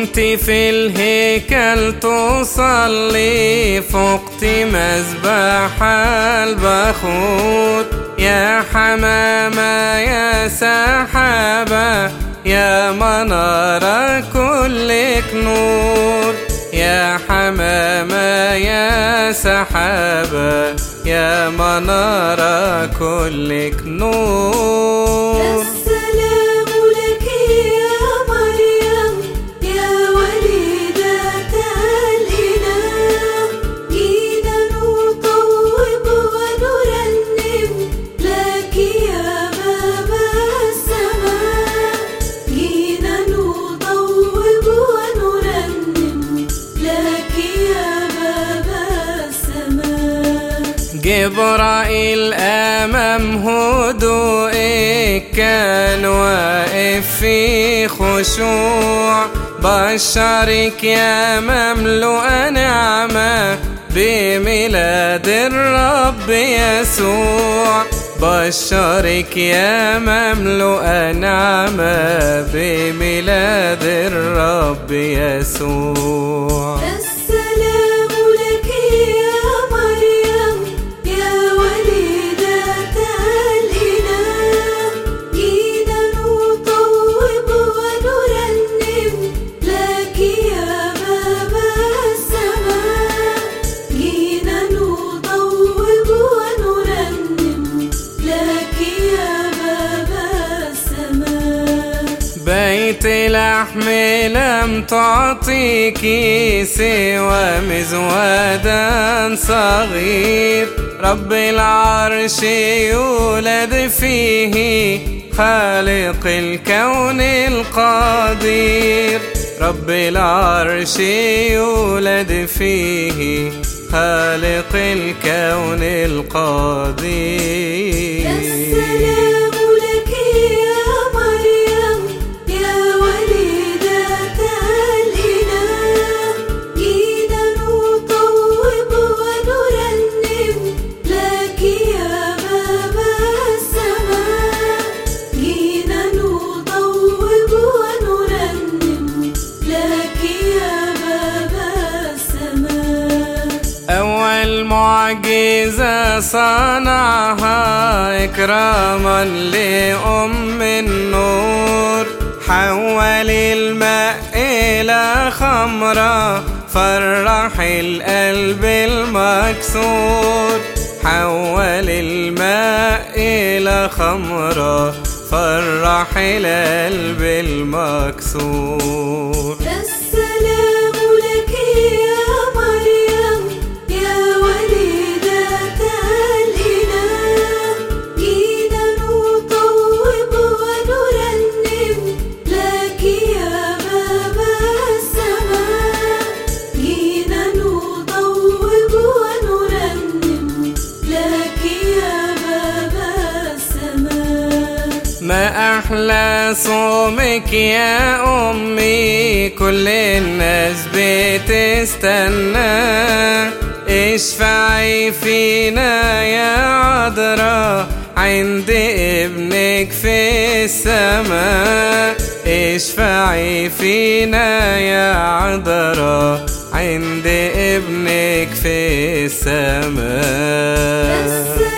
كنت في الهيكل تصلي، فقت مذبح البخور. يا حمامة يا سحابة يا منارة كلك نور. يا حمامة يا سحابة يا منارة كلك نور. السلام لك يا مريم يا وليدة الإله. جينا نطوب ونرنم لك يا باب السماء. جينا نطوب ونرنم لك يا باب السماء. جبرائيل أمام هدوئك كان واقف في خشوع، بشرك يا مملوء نعمة بميلاد الرب يسوع. بشرك يا مملوء نعمة بميلاد الرب يسوع. السلام لك يا مريم يا وليدة الإله. جينا نطوب ونرنم لك يا باب السماء. جينا نطوب ونرنم لك يا باب السماء. بيت لحم لم تعطيك سوى مزودا صغير. رب العرش يولد فيه خالق الكون القدير. رب العرش يولد فيه خالق الكون القدير. السلام لك يا مريم يا وليدة الإله. جينا نطوب ونرنم لك يا باب السماء. جينا نطوب ونرنم لك يا باب السماء. أول معجزة صنعها إكراما لأم النور، حول الماء إلى خمرة فرح القلب المكسور. حول الماء إلى خمرة فرح القلب المكسور. السلام لك يا مريم يا وليدة الإله. جينا نطوب ونرنم لك يا باب السماء. جينا نطوب ونرنم لك يا باب السماء. ما أحلى صومك يا أمي، كل الناس بتستنى. اشفعي فينا يا عذراء عند ابنك في السماء. اشفعي فينا يا عذراء عند ابنك في السماء.